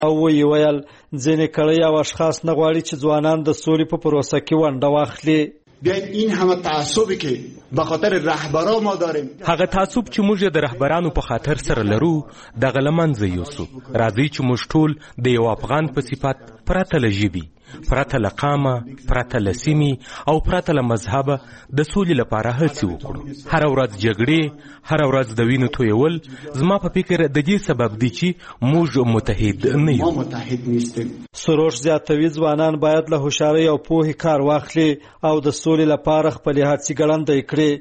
او وی ویل ځینې کړۍ او اشخاص نه غواړي چې ځوانان د سولې په پروسه کې ونډه واخلي. بیاین این همه تعصبی که به خاطر رهبرا ما داریم، هغه تعصب چې موږ د رهبرانو په خاطر سره لرو دغه له منځه یوسو. راځئ چې موږ ټول د یو افغان په صفت پرته له ژبې، پرته له قامه، پرته له سیمې او پرته له مذهبه د سولې لپاره هڅې وکړو. هره ورځ جګړې، هره ورځ د وینو تویول زما په فکر د دې سبب دی چې موږ متحد نه یو. سروش زیاتوي ځوانان باید له هوښیارۍ او پوهې کار واخلي او د سولې لپاره خپلې هڅې ګړندۍ کړي.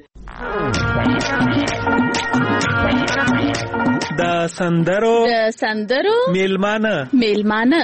د سندرو میلمانه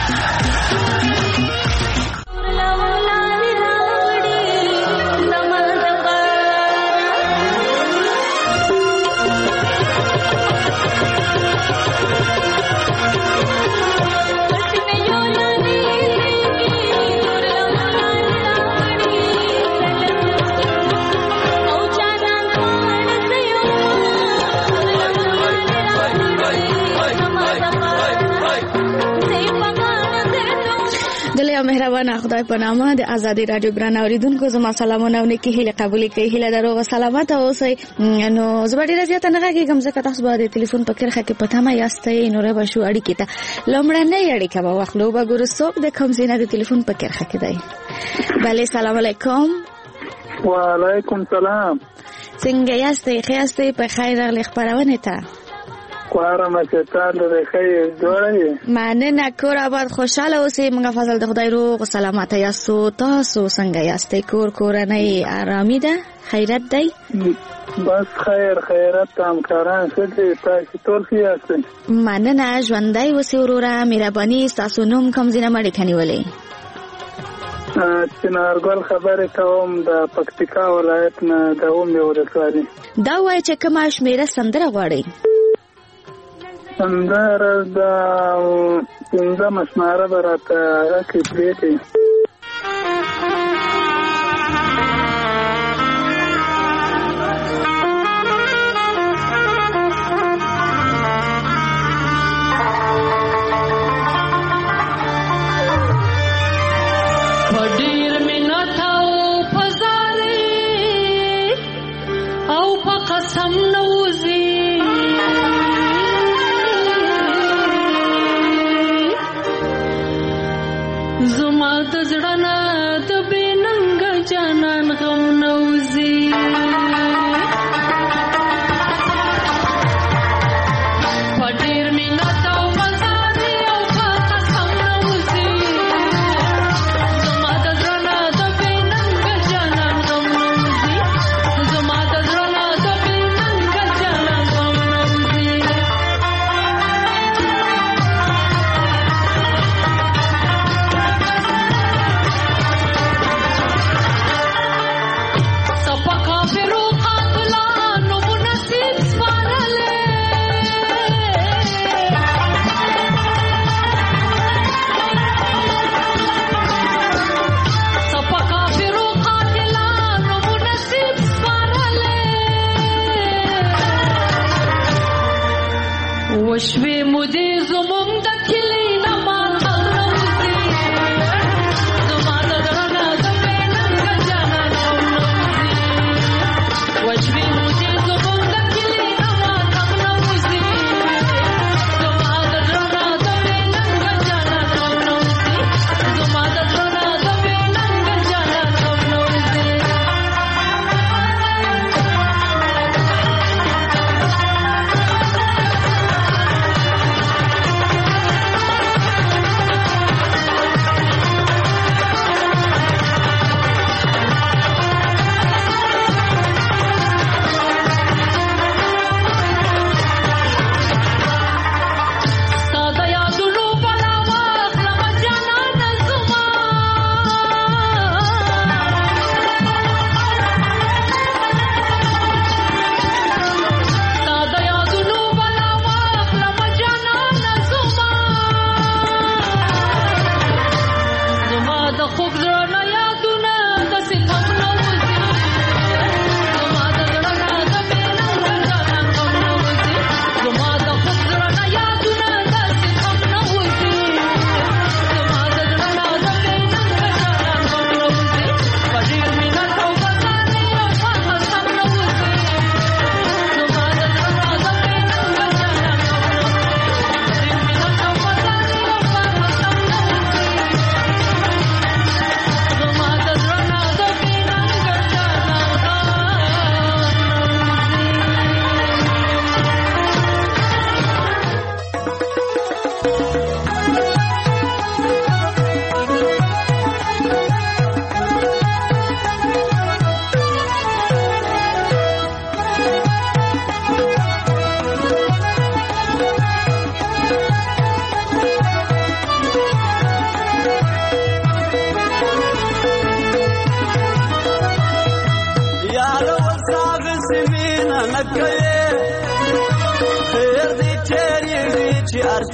مهربان خدای په نامه د ازادي رادیو برنامه اوریدونکو زما سلامونه او نیکی هیله قبول کړئ. هیله درو سلامت اوسئ. نو زه ډیره زیاته نه غږیږم ځکه تاسو به د ټلیفون په کرښه کې پته ما یاستئ. نو را شو اړیکې ته لومړنۍ اړیکه به واخلو. به ګورو څوک د کوم ځای نه د ټلیفون په کرښه کې دی. بله سلام علیکم. وعلیکم سلام. څنګه یاستئ؟ ښه یاستئ؟ په خیر راغلی خپرونې ته. کوارم چې تاسو د خیر جوړی. مننه. کور آباد خوشاله اوسئ. موږ فضل د خدای روغ سلامت یاستو. تاسو څنګه یاستئ؟ کورنۍ آرامي ده؟ خیرت دی؟ بس خیرت همکاران ښه دي. تاسو ټول ښه یاستئ؟ مننه. ژوندی اوسئ وروره. مهرباني. ستاسو نوم کوم ځای نه مړ کنیولې؟ چنارګل خبرې کوم د پکتیکا ولایت نه د اومې ولسوالۍ. دا وایي چې کومه شمیره سندره غواړئ؟ سندره د 15 شماره به راته راکړئ پرېږدئ.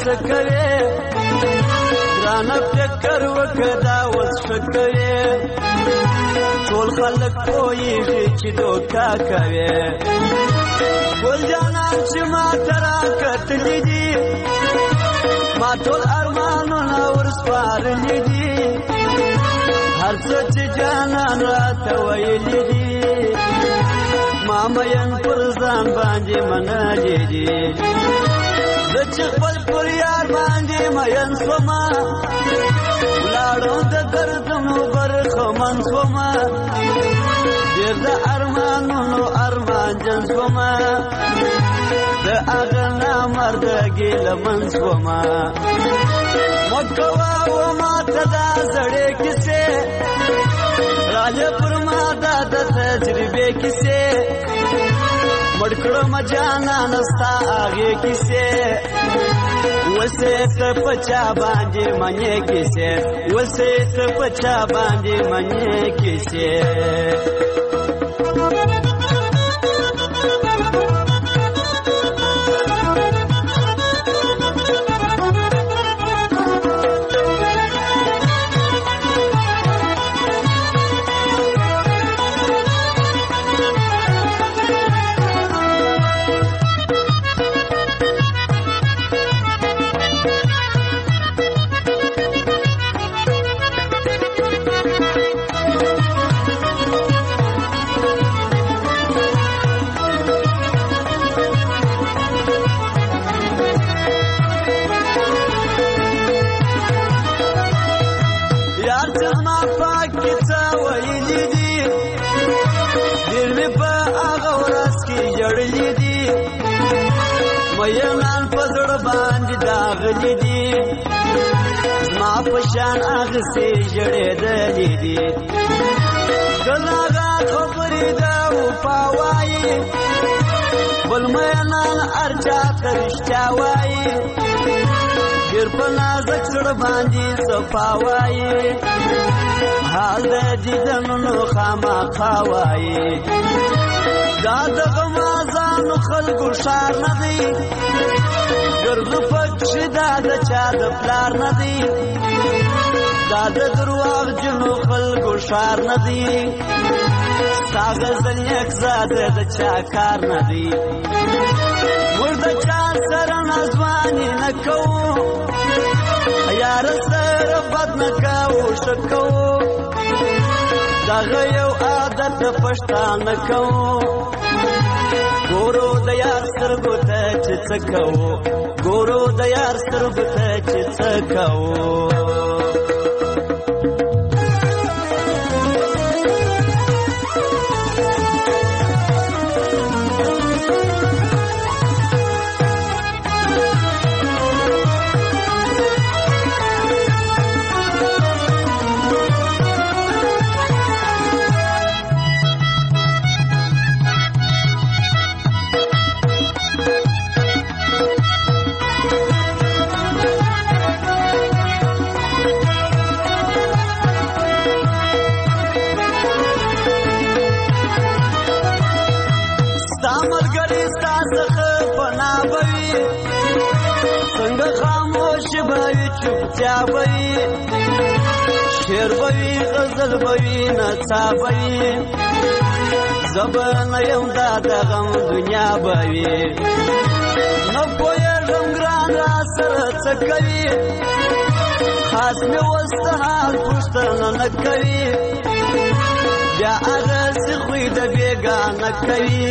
سکوي ګرانه فکر وکړه اوس شکوي ټول خلک پوهېږي چې دوکه کوي ګل جانان چې ما ته راکتلي دي ما ټول ارمانونه ورسپارلي دي هر څه چې جانان راته ویلي دي ما مین پر ځان باندې منلي دي زه چې خپل پر یار باندې مین شومه ولاړم د دردونو برخمن شومه ډېر د ارمانونو ارمانجن شومه د هغه نامرده ګیلمن شومه مه کوه و ماته دا زړې کیسې راځه پر ما دا د تجربې کیسې مړ کړم جانانه ستا هغې کیسې وسې ته په چا باندې منې کیسې وسې ته په چا باندې منې کیسې شان اغسې ژړېدلې دي کله هغه خبرې د وفا وایي بل مینان هر چا ته رښتیا وایي ډېر په نازک زړه باندې صفا وایي حال د دیدنونو خامخا وایي دا د غمازانو خلکو ښار نه دی ګرځو پکښې دا د چا د پلار نه دی دا د درواغجنو خلکو ښار نه دی ستا غزل یک زاده د چا کار نه دی موږ د چا سره نازواني نه کوو یاره سره بد نه کوو ښه کوو دغه یو عادت د پښتانه کوو ګورو د یار سترګو ته چې څه کوو ګورو د یار سترګو ته چې څه کوو چوپتیا بوي شعر بوي غزل بوي نڅا بوي زبان یم دا د غم دنیا بوي نه پوهېږم ګران را سره څه کوي خاص مې اوس د حال پوښتنه نه کوي بیا هغسې خوی د بېګانه کوي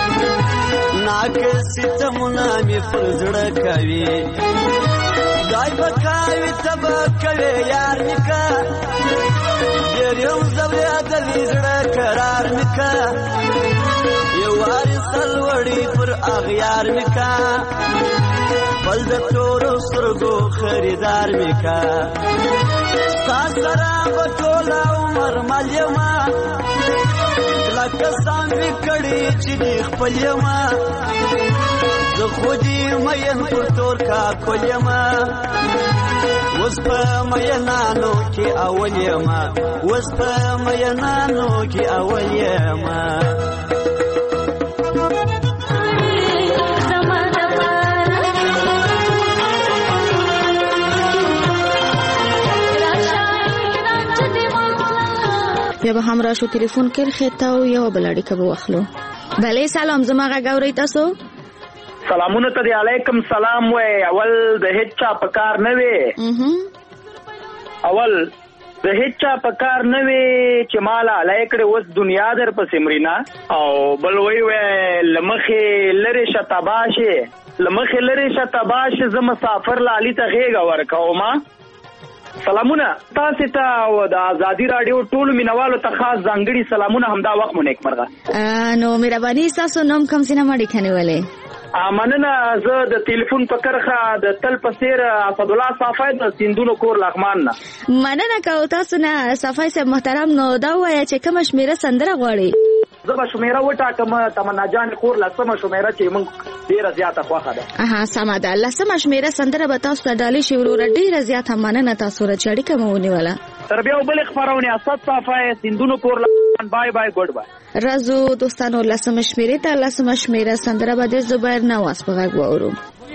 ناکه ستمونه مې پر زړه کوي دای بکاوی تبا کوي یار نکا ډېر یم زویدلی زړه قرار نکا یو وارې سلوړي پر اغیار نکا بل د تورو سترګو خریدار نکا ستا سره به ټول عمر مل یمه لکه سان مې کړي چې دې خپل یمه زه خو دې مین پر تور کاکل یمه اوس په مینانو کې اول یمه اوس په مینانو کې اول یمه بیا به هم راشو تلیفون کړ خته او یو بل اړیکه به واخلو. بله سلام، زما غږ اورئ تاسو؟ سلامونه ته دی. علیکم سلام. وای اول د هیڅ چا په کار نه وي، اول د هیڅ چا په کار نه وي چې مالا لایکړې اوس دنیا در پسې مرینا، او بل وی لمخې لرې شتباشه لمخې لرې شتباشه زه مسافر لالي ته غېږه ورکوما. سلامونه تاسو ته او د ازادي رادیو ټولو مینوالو ته خاص ځانګړي سلامونه. همدا وخت مو نیکمرغه. نو مهرباني تاسو نوم کوم سینه ماډي کنيولې؟ مننه. زه د ټلیفون په کرخه د تل پسیر اسد الله صافی د سیندونو کور لغمان نه مننه کوم. تاسو نه صافی صاحب محترم، نو دا وایي چې کوم شمیره سندره غواړي؟ زه به شمیره وټاکم. تمنا جان کور لسمه شمیره چې موږ ډیره زیاته خوښه ده. سمه ده. لسمه شمیره سندره به تاسو ته ډالۍ شي وروره. ډیره زیاته مننه تاسو را چې اړیکه مو ونیوله. تر بیا بل خبرونه اسد صافی سیندونو کور لغمان. بای بای ګډ بای. رازو دوستانو لسمه شمیره ته لسمه شمیره سندره به د زبیر نواز په غږ واورو.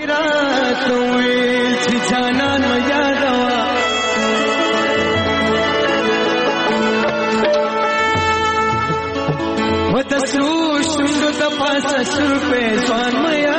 وتسرو شوندو د پاسه سر په ځوان میا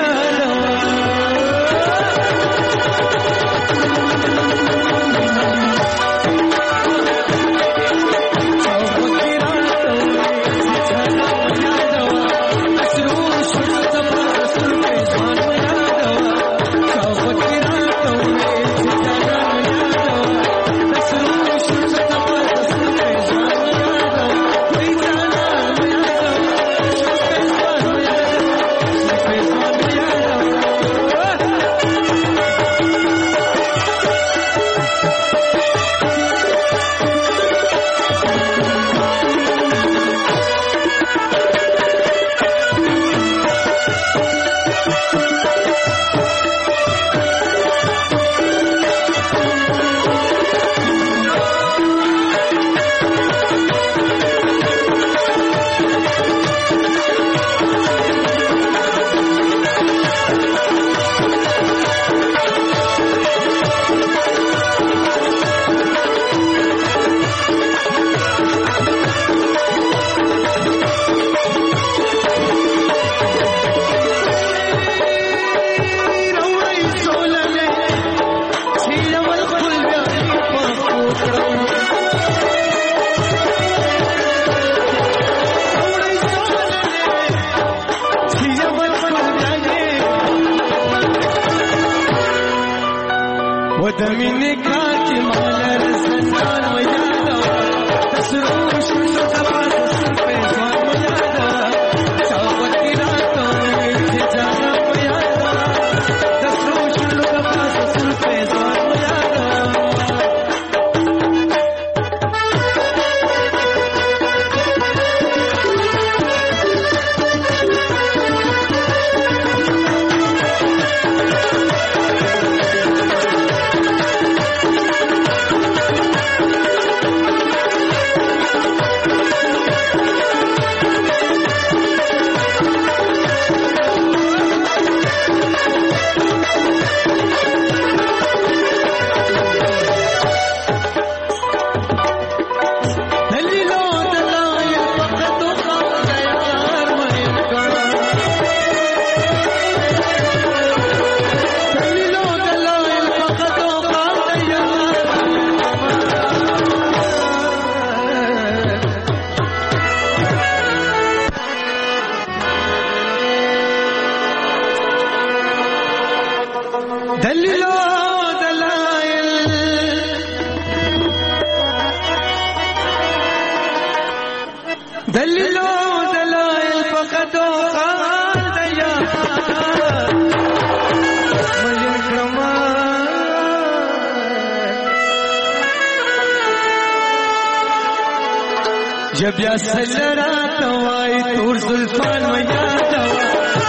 जब या सजरा तवाई तोर जुल्फान में याद आवा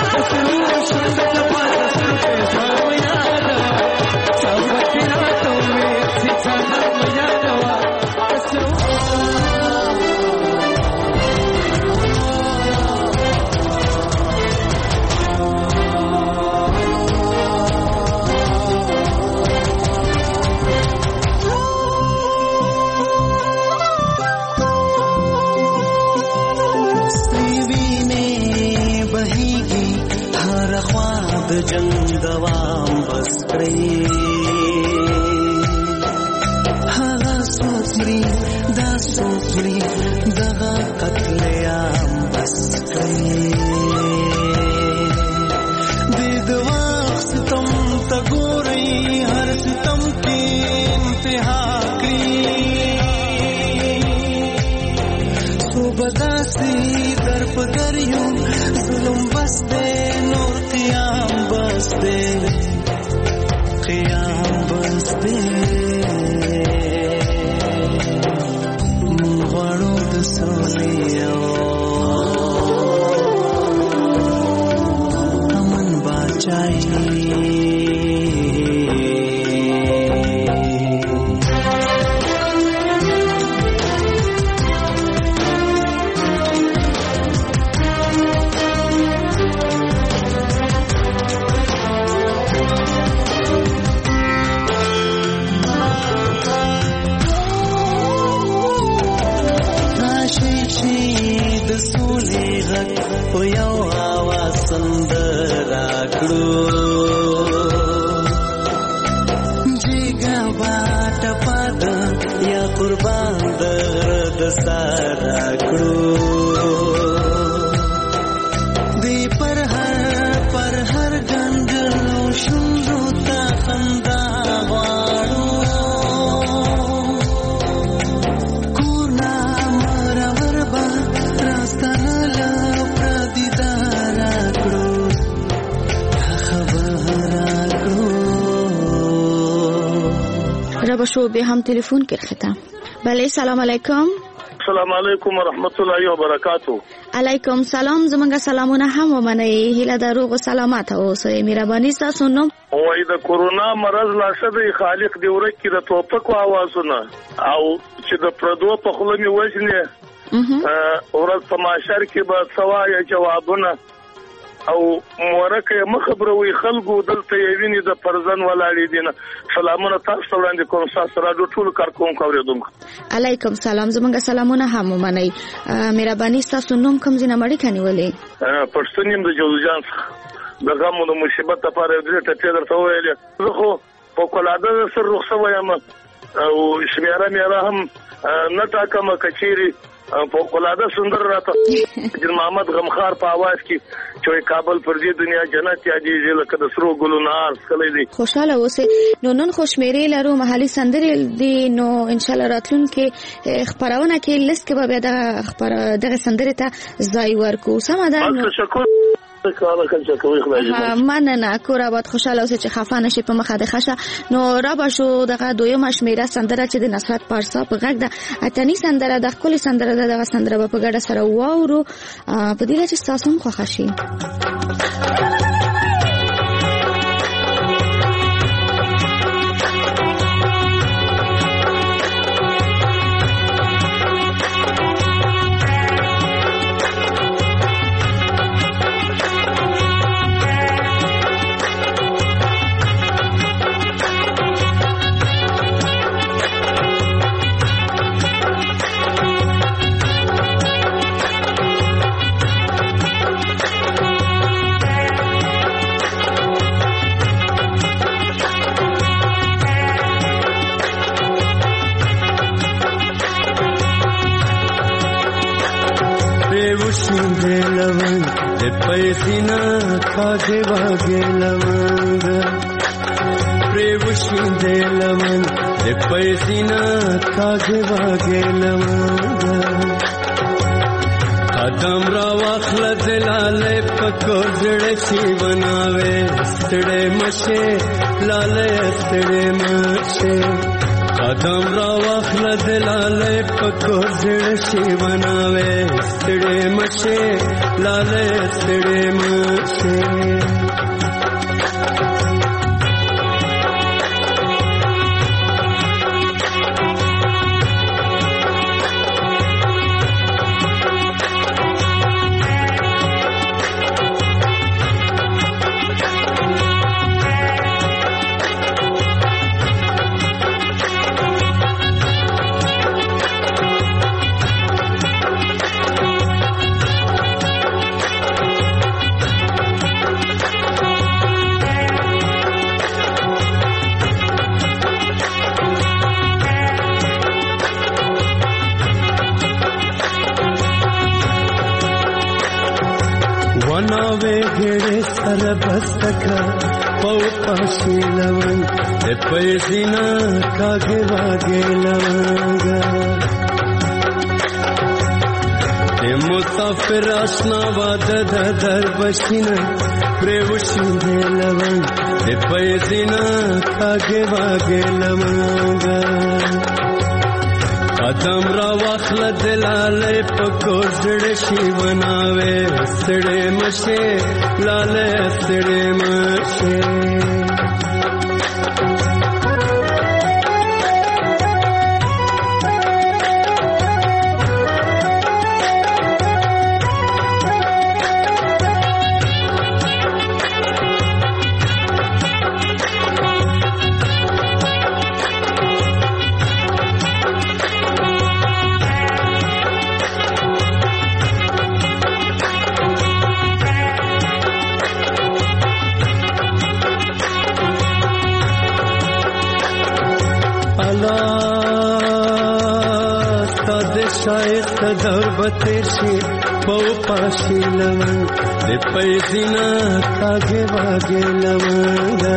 तू सुन पास पे स्वाम याद आवा चावती रातों में सितारा में याद आवा جنگ دوام بس کړی هغه سوچري دا سوچري دغه قتل عام بس کړی د دوا ستم ته ګوري هر ستم کې انتها کړی بداسي در پدر یو ظلم بس دے نور قیام بس دے قیام بس دے غړو د سولې امن بچای په یو आवाज سندرا کړو جګه باټ پد یا قربان درد سارا کړو دی پر هر جنگلو شوندو تا خندا غواړو کورنا مرور با راستانه رب شو به هم تلفن کرخته. بله سلام علیکم. السلام علیکم ورحمت الله وبرکاتو. علیکم سلام. زمونږ سلامونه هم ومنئ. هیله د روغ او سلامت اوسئ. مهرباني تاسو نوم وای د کورونا مرض لا شد خالق دی ورکی د توپکو आवाजونه او چې د پردو په خله می وژنه ورځ په معاشر کې به سوای جوابونه او مورکه مخبروي خلکو دلته یویني د پرزن ولاړې دي نه. سلامونه تاسو وړاندې کوم تاسو راډیو ټول کارکونکو اوریدونکو. علیکم سلام. زمونږ سلامونه هم ومنئ. مهرباني تاسو نوم کوم ځای نه مړی کنيولې؟ پښتون يم د جوزجان د غمو د مصیبت لپاره دې ته درته ویلې. زه خو په کولاده سر رخصه وایم او شمیره مې هم نه ټاکم کچيري په کولاده سندر راته جن محمد غمخار په आवाज کې چې کابل پر دې دنیا جنت یادېږي لکه د سرو ګلو نار کله دي. خوشاله اوسئ. نو نن خوشمیري لرو محلي سندرې دي نو ان شاء الله راتلونکي خبرونه کې لیست کې به دغه سندرې ته ځای ورکو. سم ده. شکر مننه. کور آباد. خوشاله اوسئ چې خفه نشئ په مخه د خشه. نو را بشو دغه دویمه شمیره سندره چې د نصرت پارسا په غږ ده اتنی سندره د خپل سندره دغه سندره په ګډه سره واورو په دې چې تاسو هم خوښ شئ. पैसिना खागे वागे लवंग प्रेवशी दे लवंग पैसिना खागे वागे लवंग कदम रा वाखल दिलाले पको जड़े शी बनावे स्टड़े मशे लाले स्टड़े मशे कदम रा वाखल दिलाले पको जड़े शी बनावे स्टड़े मशे लाले स्टड़े मशे बनावे घेड़े सर बस्तका पौ पाशी लवंग दे पैसिना कागे वागे लवंगा ते मुसाफिर आसना वाद दर बशिना प्रेवशी दे लवंग दे पैसिना कागे वागे लवंगा कदम रा वाखल दिलाले पको जड़ शिवनावे सड़े मशे लाले सड़े मशे बतेशी पौ पाशी लवंग दे पैसिना कागे वागे लवंगा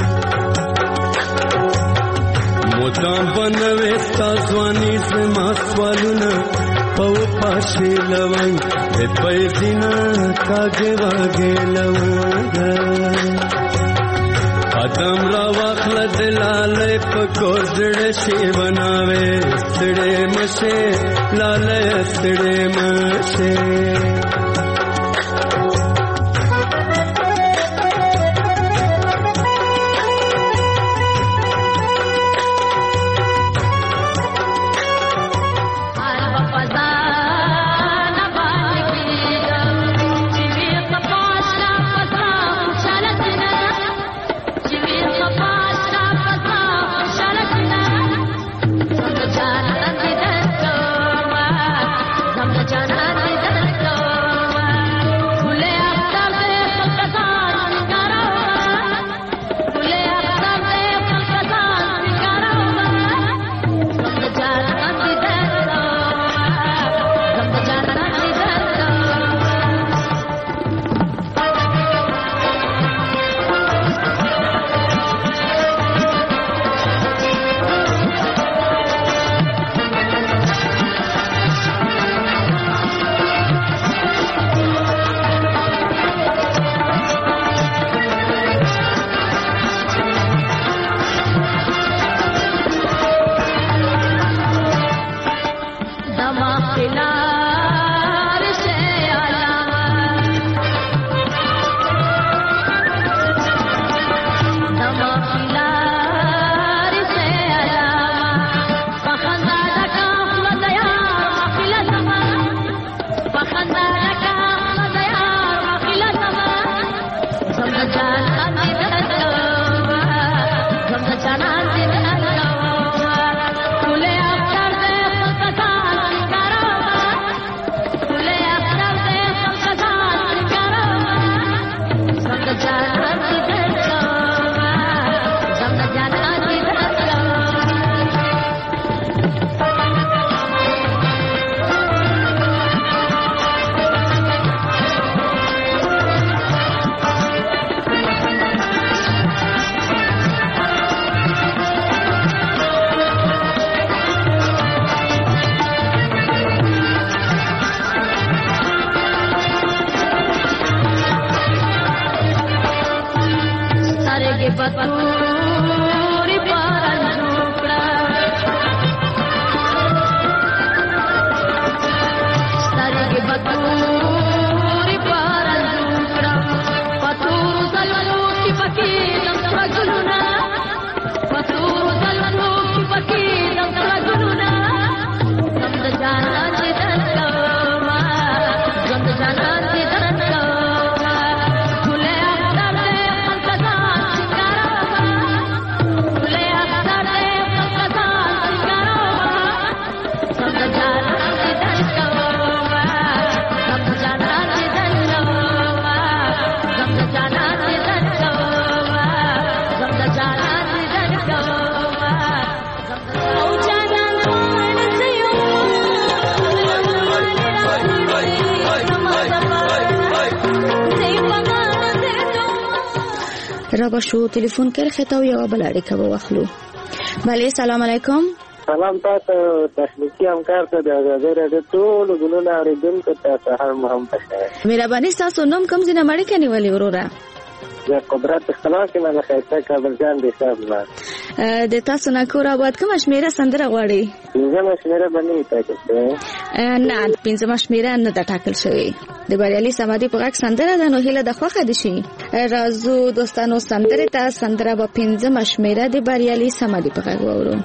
मोता बनवे साजवानी से मासवालुना पौ पाशी लवंग दे पैसिना कागे वागे लवंगा कदम रा वाखल दिलाले पको जड़ शिवनावे सड़े मशे लाले सड़े मशे Jana را بشو ټلیفون کې خطو یو بل اړیکه به واخلو. بله سلام علیکم. سلام تاسو تخنیکی همکار ته د آزادۍ راډیو ټول ګلونه اوریدونکو ته سهار مو هم بخیر. مهرباني تاسو نوم کوم ځای نه مړی کني ولی وروره؟ د قدرت اختلاف کې نه خیسته کابل جان دي صاحب نه. د تاسو نه کور آباد کوم شمیره سندره غواړي؟ پنځمه شمیره باندې ټاکل نه پنځمه شمیره نه د ټاکل شوی. د بریالي سمادي په غږ سندره د نو هله د خوخه دي شي. رازو دوستانو سندره ته سندره په پنځمه شمیره د بریالي سمادي په غږ وورو.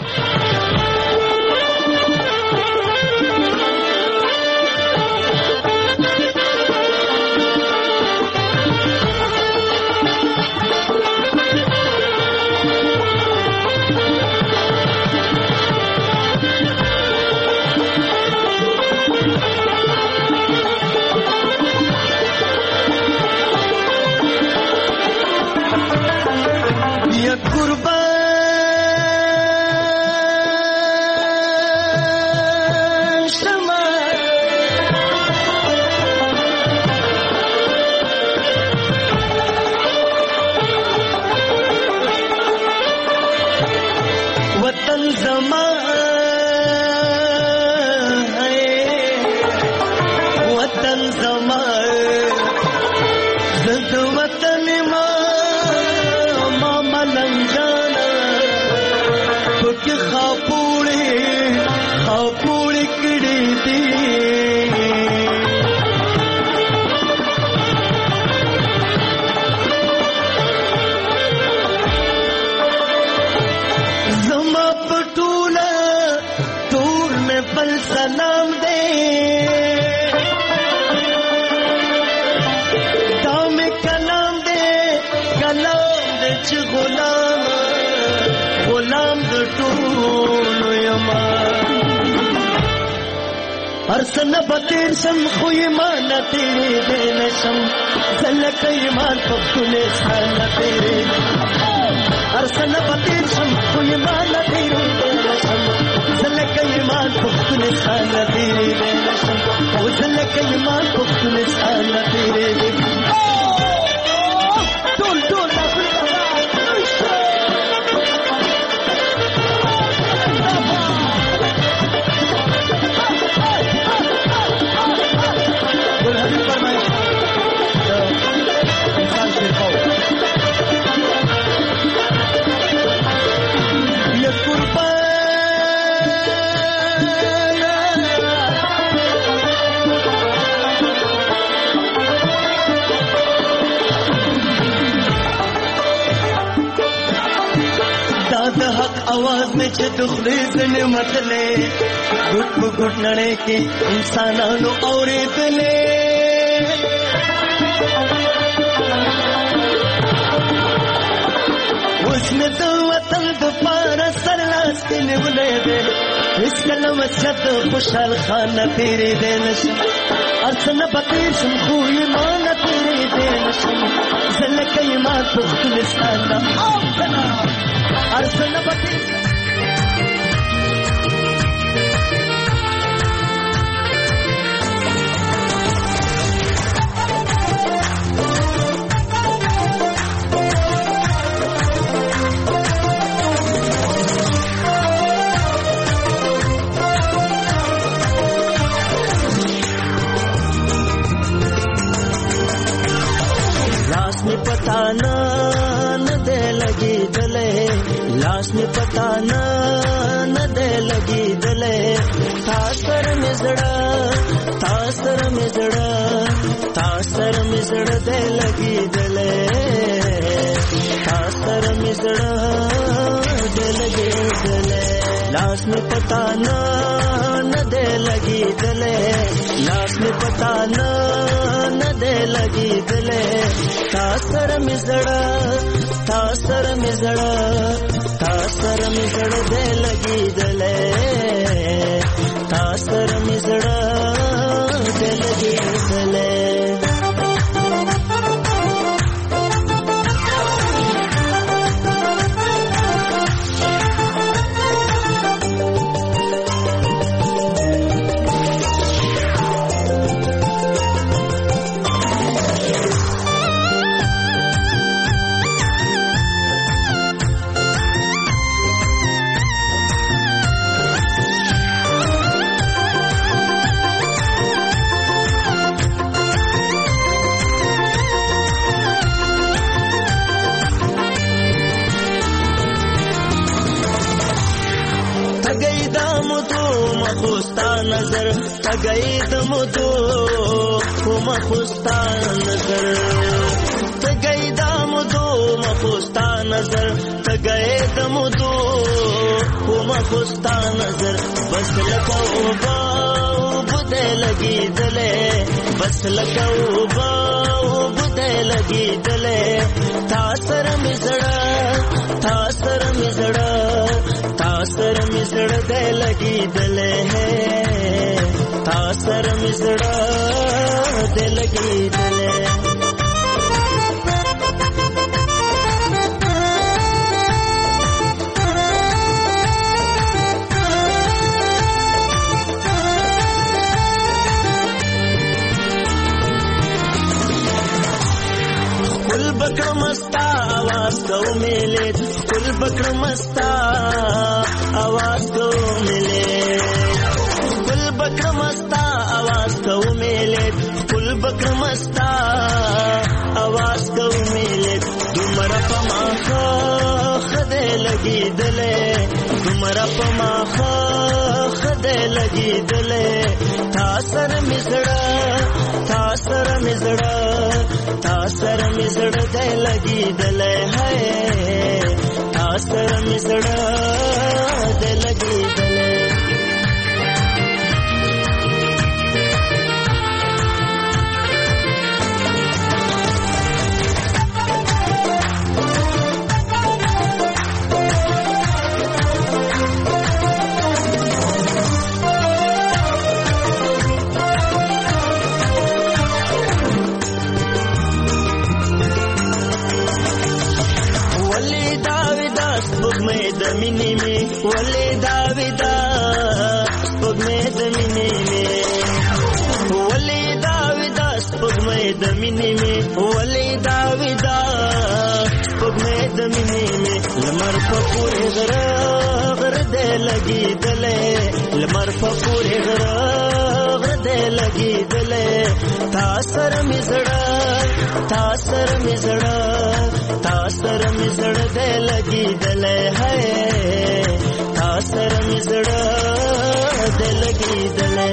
ارسن بتیر شم خو ایمان تیرے دے نشم زلک ایمان پختونے سانا تیرے ارسن بتیر شم خو ایمان تیرے دے نشم زلک ایمان پختونے سانا تیرے دے نشم او زلک ایمان پختونے سانا تیرے دے ټول ټول आवाज में चुखले जने मतले गुट गुट नड़े के इंसानों और इतने उसने तो वतन दोबारा सरलास के निवले दे इस कलम छत खुशहाल खाना तेरे देनश अर्सन बतीशम खुई मान तेरे देनश जलक ईमान पुख्तलिस्तान अर्सन बतीश पता न दे लगी दले लाश में पता न दे लगी दले तासर मिजड़ा दे लगी दले तासर मिजड़ा दे लगी दले लाश में पता न दे लगी दले लाश में पता न दे लगी दले तासर मिजड़ा दे लगी दले तासर मिजड़ा दे लगी दले مدو مخستا نظر تگئی دمدو مخستا نظر تگئی دمدو مخستا نظر تگئی دمدو مخستا نظر بس لکو باو بدے لگی دلے بس لکو باو بدے لگی دلے تاثر مزڑا تاثر مزڑا تاثر مزڑ دے لگی دلے ہے تاثر مزڑا دے لگی دلے بکر مستا آواز کو ملے کل بکر مستا آواز کو ملے کل بکر مستا آواز کو ملے کل بکر مستا آواز کو ملے تمہار پما خدے لگی دلے تمہار پما خدے لگی دلے تاثر مزڑا تاثر مزڑا تاثر مزڑ دے لگی دلے ہے تاثر مزڑ دے لگی دلے دمینی میں ولی داویدا سپگمے دمینی میں ولی داویدا سپگمے دمینی میں ولی داویدا سپگمے دمینی میں لمر پپورے غر دے لگی دلے لمر پپورے غر دے لگی دلے تاثر مزڑا تاثر مزڑا تاثر مزڑ دے لگی دلے ہے تاثر مزڑ دے لگی دلے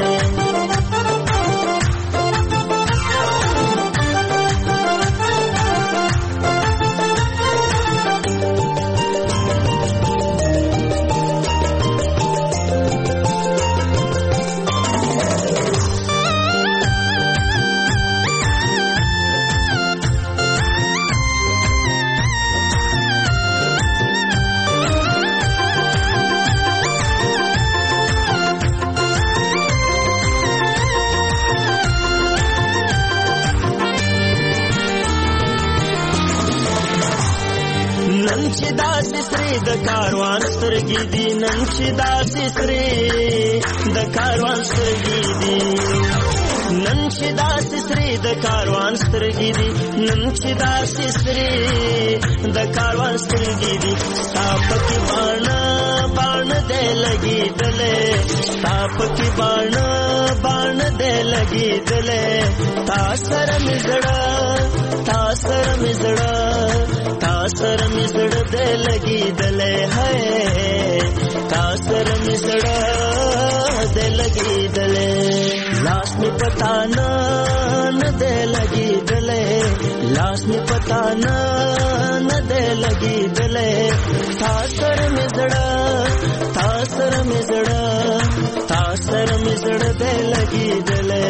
ننشدا سسری د کاروان سترګې دي ننشدا سسری د کاروان سترګې دي ننشدا سسری د کاروان سترګې دي ننشدا سسری د کاروان سترګې دي تاپکی باڼه باڼه دې لګي دلې تاپکی باڼه باڼه دې لګي دلې تاثر مزړه تاثر مزړه تاثر مزڑ دے لگی دلے ہے تاثر مزڑ دے لگی دلے لاس میں پتا نہ دے لگی دلے لاس میں پتا نہ دے لگی دلے تاثر مزڑ تاثر مزڑ تاثر مزڑ دے لگی دلے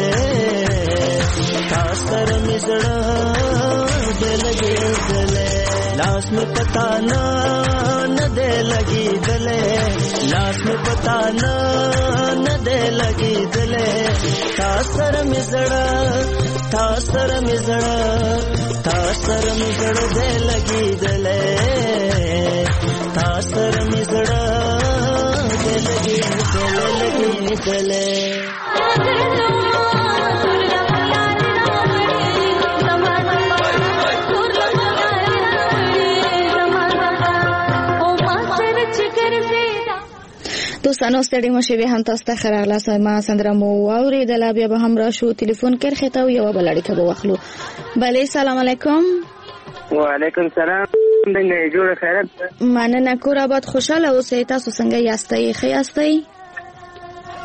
تاثر مزڑ دے لگی دلے لاس میں پتا نہ دے لگی دلے لاس میں پتا نہ دے لگی دلے تاثر مزڑ تاثر مزڑ تاثر مزڑ دے لگی دلے تاثر مزڑ دے لگی دلے لگی دلے دوستانو ستړي مشه به هم تاسو ته خراله سما سندره مو اوریدله بیا به هم راشو ټلیفون کې خته یو بل اړیکه به واخلو بله سلام علیکم وعلیکم سلام څنګه جوړ خیرت مننه کور آباد خوشاله اوسئ تاسو څنګه یاستئ ښه یاستئ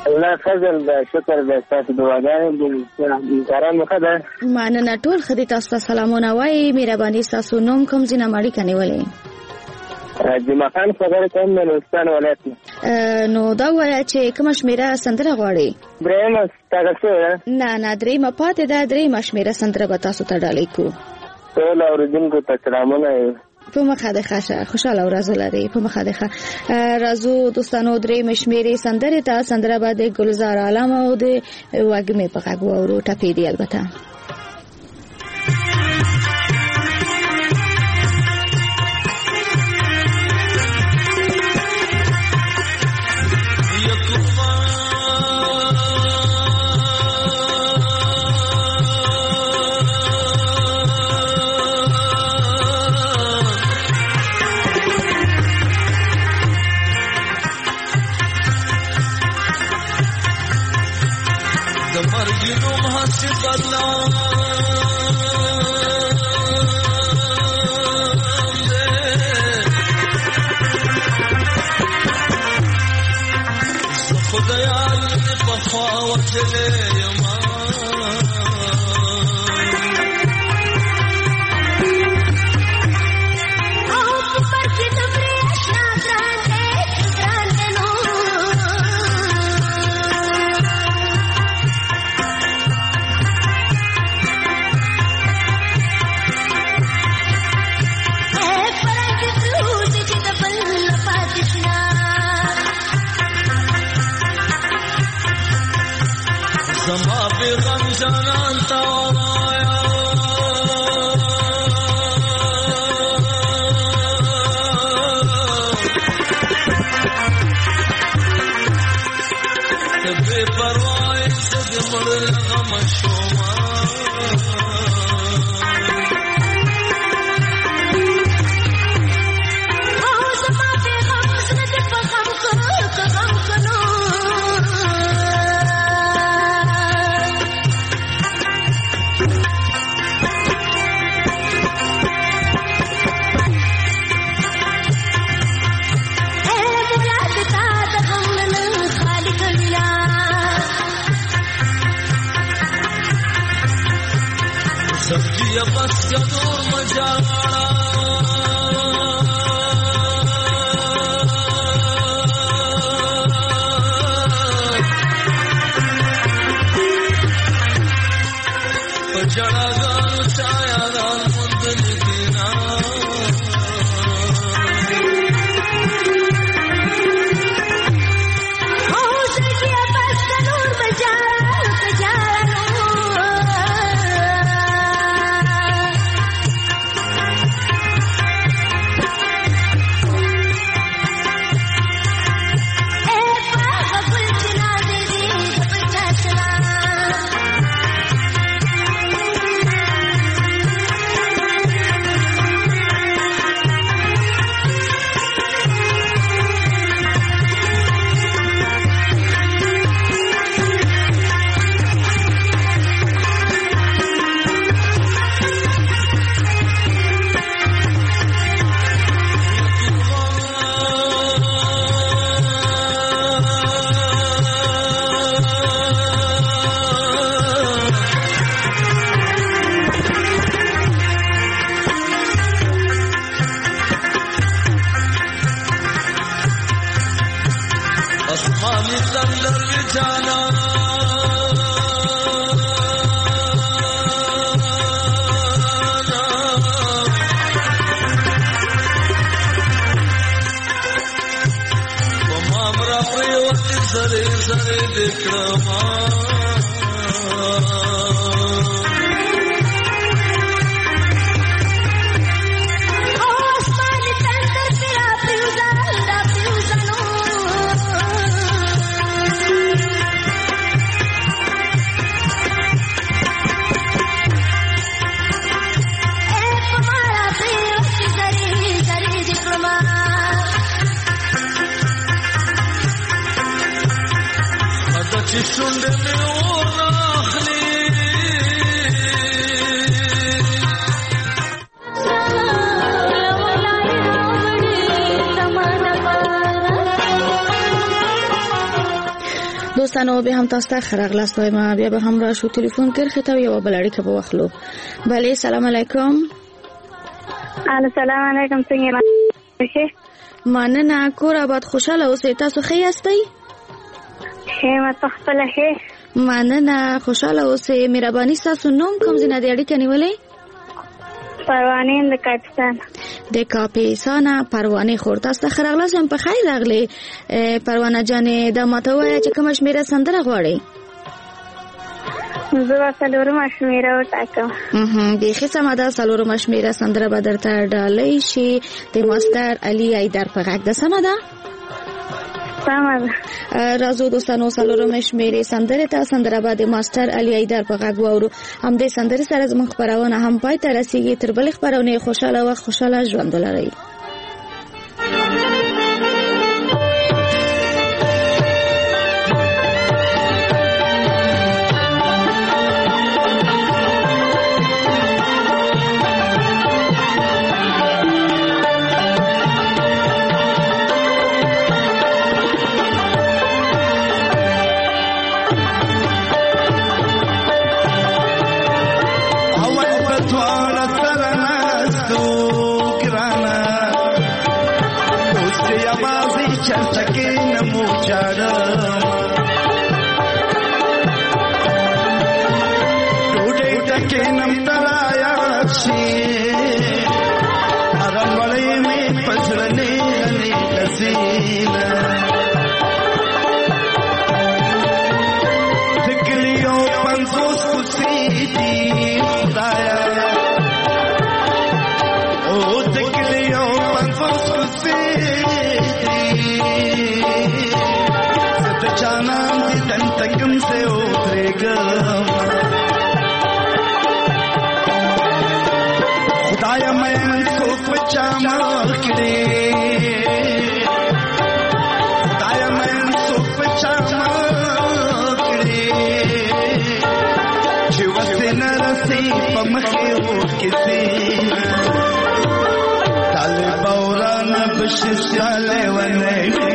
الله فضل ده شکر ده تاسو دعاګانې دي کاران مخه ده مننه ټول خدای تاسو ته سلامونه وایي مهرباني تاسو نوم کوم ځای نه ماړی کنيولې جمعه خان خبر کوم د نورستان ولایت نو دا وایي چې کوم شمیره سندره غواړي درېم تاسو نه درېم پاتې ده درېم شمیره سندره به تاسو ته ډالۍ کو ټول اوریدونکو ته سلامونه په مخه د ښه خوشاله ورځ لري په مخه د ښه راځو دوستانو درې مشمیرې سندره ته سندره باندې ګلزار عالم او د وګمې په غږ وورو ټپې دی البته دوستانو به هم تاسو ته خراغلاست وایم بیا به هم را شو ټلیفون کرخه ته یو بل اړیکه په واخلو. بله سلام علیکم. السلام علیکم. څنګه مننه کور آباد خوشاله اوسئ. تاسو ښه یاستئ؟ ښه ما خپله ښه. مننه خوشاله اوسئ. مهرباني ستاسو نوم کوم ځای نه دی اړیکه نیولې؟ پروانې د کاپیسان. د کاپیسان پروانې خور. تاسو ته ښه راغلاست. په خیر راغلې پروانه جانې. دا ماته ووایه چې کومه شمېره سندره غواړئ؟ زه به څلورمه شمېره وټاکم. بیخي سمه ده. څلورمه شمېره سندره به درته ډالۍ شي د ماسټر علي حیدر په غږ ده. سمه ده؟ سمه ده. راځو دوستانو څلورمه شمېرې سندرې ته. سندره به د ماسټر علي حیدر په غږ واورو. همدې سندرې سره زموږ خپرونه هم پای ته رسېږي. تر بلې خپرونې خوشحاله وخت خوشحاله ژوند ولرئ. Talibauran bishale wane